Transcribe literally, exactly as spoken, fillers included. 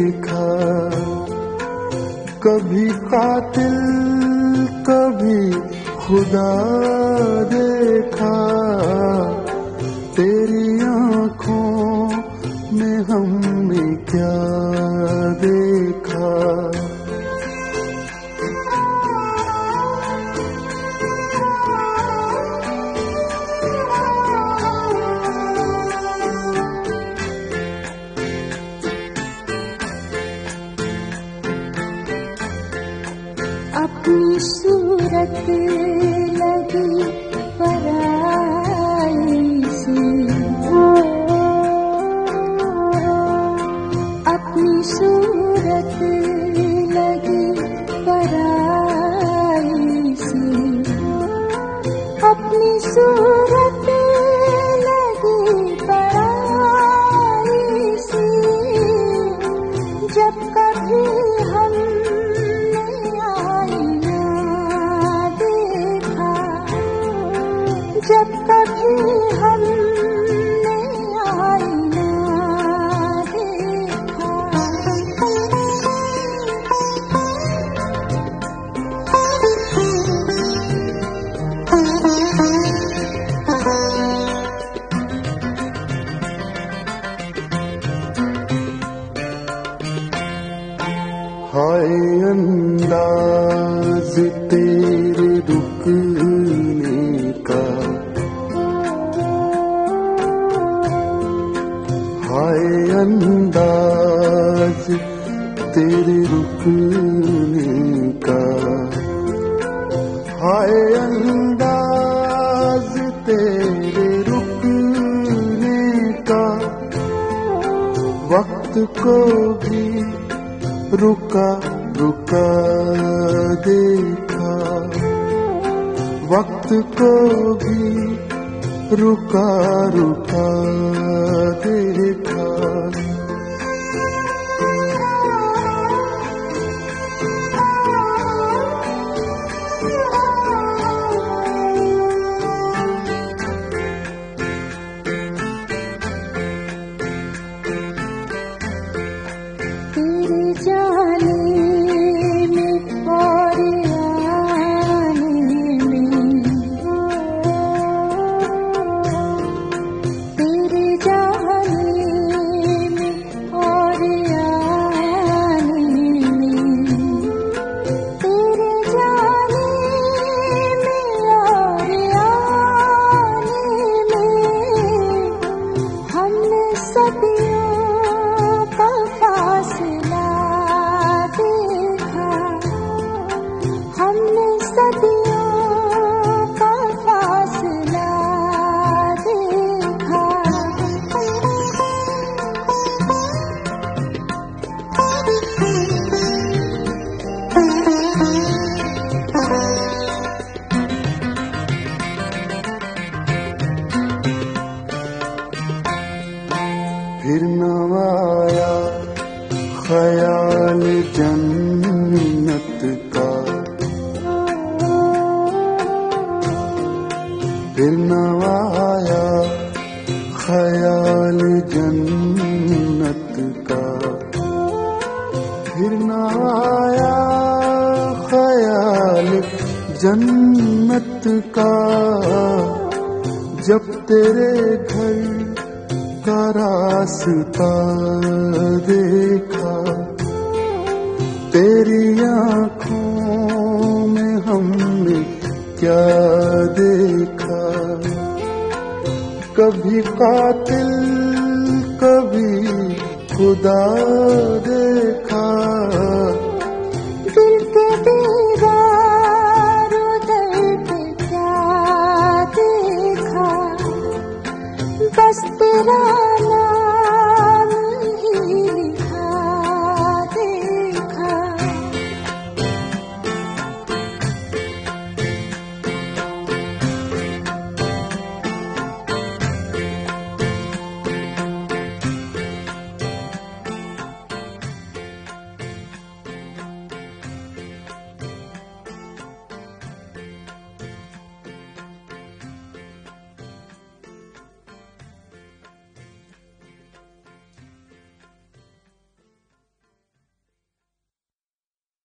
देखा, कभी कातिल कभी खुदा देखा, तेरी आँखों में हमने क्या देखा। अपनी सूरत लगी पराई सी, अपनी सूरत लगी पराई सी, अपनी सूरत लगी पराई सी। जब कभी हम जब कभी हमने आईना देखा, हाय अंदाज तेरे रुकने का, हाय अंदाज तेरे रुकने का, हाय अंदाज तेरे रुकने का। वक्त को भी रुका रुका देखा, वक्त को भी रुका रुका देखा। तेरे जाने में और आने में, तेरे जाने में और आने में, तेरे जाने में और आने में, हमने सदियों का फासला देखा, हमने सदियों का फासला देखा। फिर न आया ख्याल जन्नत का, फिर न आया ख्याल जन्नत का, फिर न आया ख्याल जन्नत का। जब तेरे घर का रास्ता देखा, तेरी आँखों में हमने क्या देखा। कभी कातिल कभी खुदा देखा,